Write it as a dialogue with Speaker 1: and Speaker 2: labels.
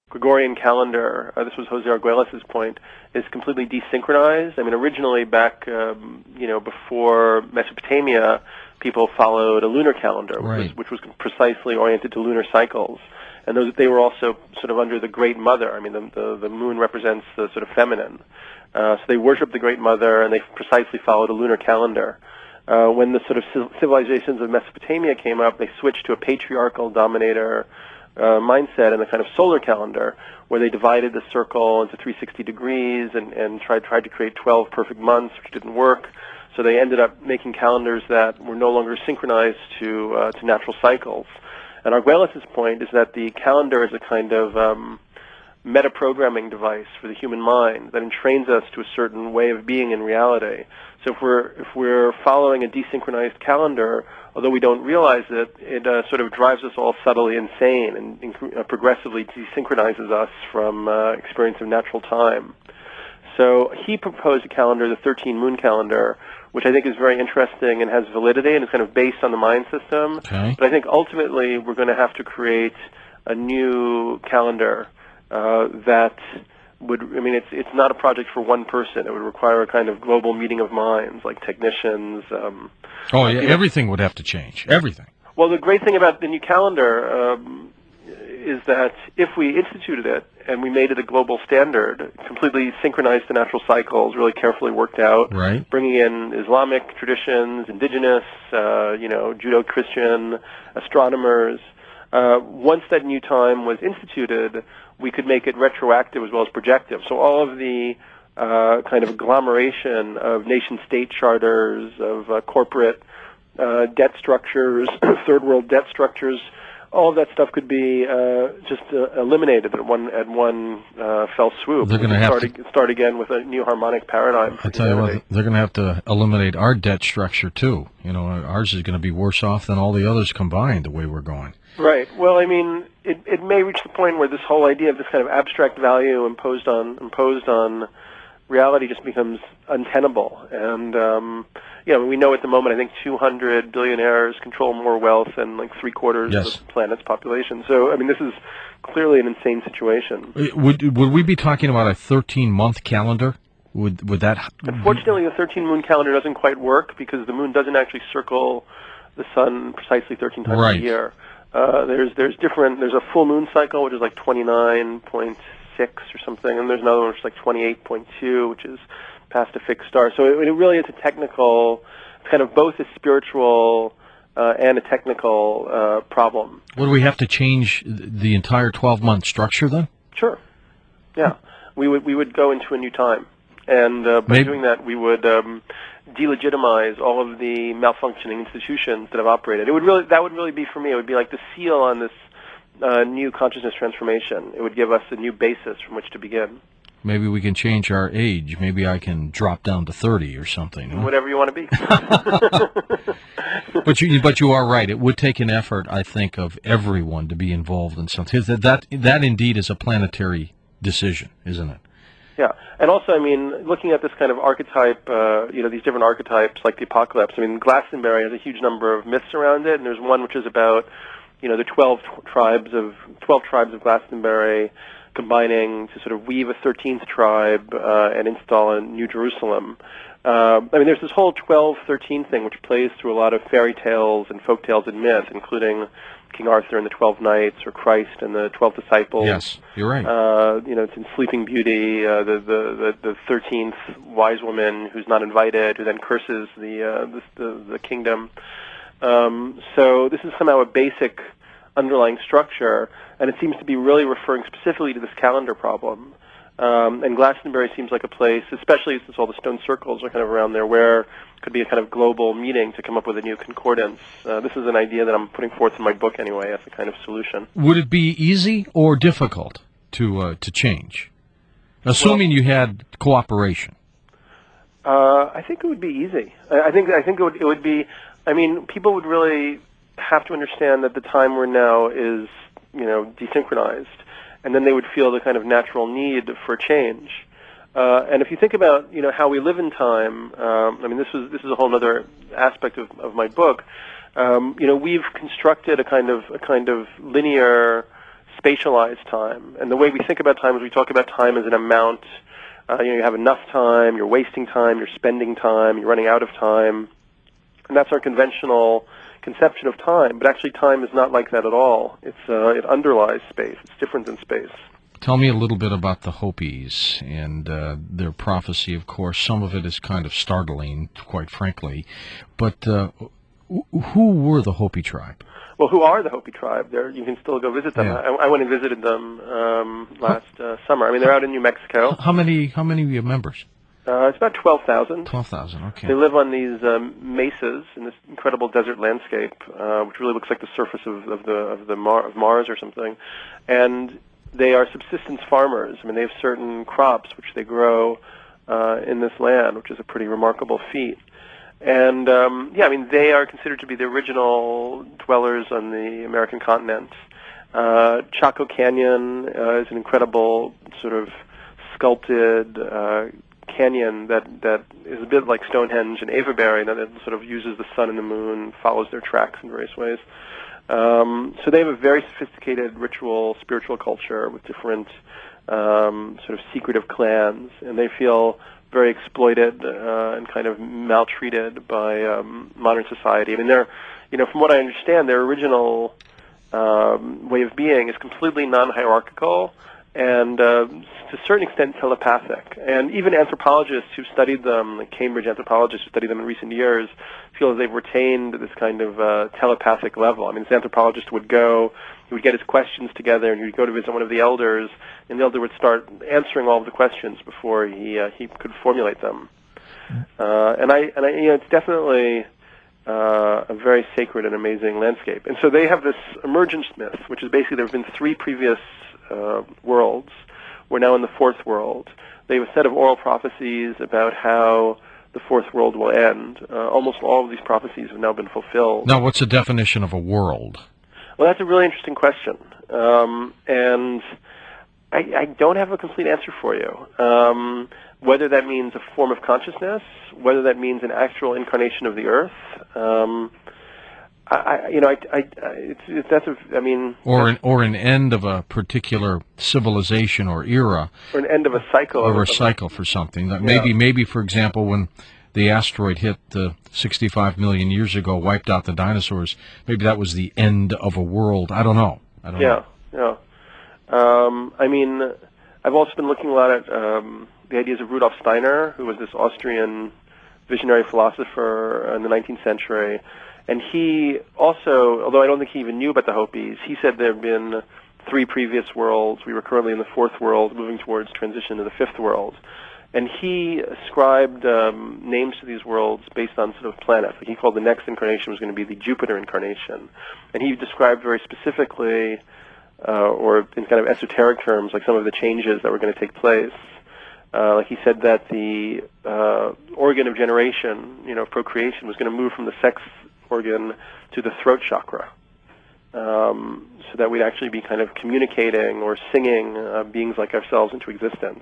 Speaker 1: Gregorian calendar, this was Jose Arguelles' point, is completely desynchronized. I mean, originally back, before Mesopotamia, people followed a lunar calendar, which was precisely oriented to lunar cycles. And they were also sort of under the Great Mother. I mean, the moon represents the sort of feminine. So they worshipped the Great Mother, and they precisely followed a lunar calendar. When the sort of civilizations of Mesopotamia came up, they switched to a patriarchal dominator mindset and a kind of solar calendar, where they divided the circle into 360 degrees and tried to create 12 perfect months, which didn't work. So they ended up making calendars that were no longer synchronized to natural cycles. And Arguelles' point is that the calendar is a kind of meta-programming device for the human mind that entrains us to a certain way of being in reality. So if we're following a desynchronized calendar, although we don't realize it, it sort of drives us all subtly insane and progressively desynchronizes us from experience of natural time. So he proposed a calendar, the 13-moon calendar, which I think is very interesting and has validity and is kind of based on the Mayan system.
Speaker 2: Okay.
Speaker 1: But I think ultimately we're going to have to create a new calendar that would, I mean, it's not a project for one person. It would require a kind of global meeting of minds, like technicians.
Speaker 2: Everything would have to change. Everything.
Speaker 1: Well, the great thing about the new calendar is that if we instituted it and we made it a global standard, completely synchronized to natural cycles, really carefully worked out,
Speaker 2: right,
Speaker 1: bringing in Islamic traditions, indigenous, Judeo-Christian, astronomers, once that new time was instituted, we could make it retroactive as well as projective. So all of the kind of agglomeration of nation-state charters, of corporate debt structures, third world debt structures, all of that stuff could be just eliminated at one fell swoop.
Speaker 2: They're going to have to
Speaker 1: start again with a new harmonic paradigm.
Speaker 2: I tell you what, they're going to have to eliminate our debt structure too. You know, ours is going to be worse off than all the others combined. The way we're going.
Speaker 1: Right. Well, I mean, it may reach the point where this whole idea of this kind of abstract value imposed on reality just becomes untenable. And we know at the moment, I think 200 billionaires control more wealth than like 3/4
Speaker 2: yes.
Speaker 1: of the planet's population. So, I mean, this is clearly an insane situation.
Speaker 2: Would we be talking about a 13-month calendar? Would that?
Speaker 1: Unfortunately, the 13-moon calendar doesn't quite work because the moon doesn't actually circle the sun precisely 13 times
Speaker 2: right.
Speaker 1: a year. There's a full moon cycle, which is like 29.6 or something, and there's another one which is like 28.2, which is past a fixed star. So it really is a technical, it's kind of both a spiritual and a technical problem.
Speaker 2: Would we have to change the entire 12-month structure then?
Speaker 1: Sure. Yeah, we would go into a new time, and by doing that, we would delegitimize all of the malfunctioning institutions that have operated. That would really be, for me, it would be like the seal on this new consciousness transformation. It would give us a new basis from which to begin.
Speaker 2: Maybe we can change our age. Maybe I can drop down to 30 or something. Huh?
Speaker 1: Whatever you want to
Speaker 2: be. But you are right. It would take an effort, I think, of everyone to be involved in something. That indeed is a planetary decision, isn't it?
Speaker 1: Yeah, and also, I mean, looking at this kind of archetype, these different archetypes like the apocalypse. I mean, Glastonbury has a huge number of myths around it, and there's one which is about, the 12 tribes of Glastonbury combining to sort of weave a 13th tribe and install a New Jerusalem. I mean, there's this whole 12-13 thing which plays through a lot of fairy tales and folk tales and myth, including King Arthur and the 12 Knights, or Christ and the 12 Disciples.
Speaker 2: Yes, you're right.
Speaker 1: It's in Sleeping Beauty, the 13th wise woman who's not invited, who then curses the kingdom. So this is somehow a basic underlying structure, and it seems to be really referring specifically to this calendar problem. And Glastonbury seems like a place, especially since all the stone circles are kind of around there, where it could be a kind of global meeting to come up with a new concordance. This is an idea that I'm putting forth in my book anyway as a kind of solution.
Speaker 2: Would it be easy or difficult to change, assuming you had cooperation?
Speaker 1: I think it would be easy. I think it would be. I mean, people would really have to understand that the time we're now is, desynchronized, and then they would feel the kind of natural need for change. And if you think about, how we live in time, I mean, this is a whole other aspect of my book. We've constructed a kind of linear spatialize time. And the way we think about time is we talk about time as an amount. You have enough time, you're wasting time, you're spending time, you're running out of time. And that's our conventional conception of time. But actually time is not like that at all. It underlies space. It's different than space.
Speaker 2: Tell me a little bit about the Hopis and their prophecy, of course. Some of it is kind of startling, quite frankly. But who were the Hopi tribe?
Speaker 1: Well, who are the Hopi tribe? You can still go visit them.
Speaker 2: Yeah.
Speaker 1: I went and visited them last summer. I mean, they're out in New Mexico.
Speaker 2: How many members?
Speaker 1: It's about 12,000.
Speaker 2: 12,000, okay.
Speaker 1: They live on these mesas in this incredible desert landscape, which really looks like the surface of Mars or something. And they are subsistence farmers. I mean, they have certain crops which they grow in this land, which is a pretty remarkable feat. And, I mean, they are considered to be the original dwellers on the American continent. Chaco Canyon is an incredible sort of sculpted canyon that is a bit like Stonehenge and Avebury, and it sort of uses the sun and the moon, follows their tracks in various ways. So they have a very sophisticated ritual, spiritual culture with different sort of secretive clans, and they feel very exploited and kind of maltreated by modern society. I mean, from what I understand, their original way of being is completely non-hierarchical and to a certain extent telepathic. And even anthropologists who've studied them, like Cambridge anthropologists who studied them in recent years, feel that they've retained this kind of telepathic level. I mean, this anthropologist would go, he would get his questions together, and he would go to visit one of the elders, and the elder would start answering all of the questions before he could formulate them. And it's definitely a very sacred and amazing landscape. And so they have this emergence myth, which is basically there have been 3 previous worlds. We're now in the 4th world. They have a set of oral prophecies about how the 4th world will end. Almost all of these prophecies have now been fulfilled.
Speaker 2: Now, what's the definition of a world?
Speaker 1: Well, that's a really interesting question. And I don't have a complete answer for you. Whether that means a form of consciousness, whether that means an actual incarnation of the Earth,
Speaker 2: or an end of a particular civilization or era,
Speaker 1: or an end of a cycle,
Speaker 2: or a cycle for something. That maybe, for example, when the asteroid hit 65 million years ago, wiped out the dinosaurs, maybe that was the end of a world. I don't know.
Speaker 1: Yeah. I mean, I've also been looking a lot at the ideas of Rudolf Steiner, who was this Austrian visionary philosopher in the 19th century. And he also, although I don't think he even knew about the Hopis, he said there have been 3 previous worlds. We were currently in the 4th world, moving towards transition to the 5th world. And he ascribed names to these worlds based on sort of planets. Like he called the next incarnation was going to be the Jupiter incarnation. And he described very specifically, or in kind of esoteric terms, like some of the changes that were going to take place. Like he said that the organ of generation, procreation, was going to move from the sex organ to the throat chakra, so that we'd actually be kind of communicating or singing beings like ourselves into existence.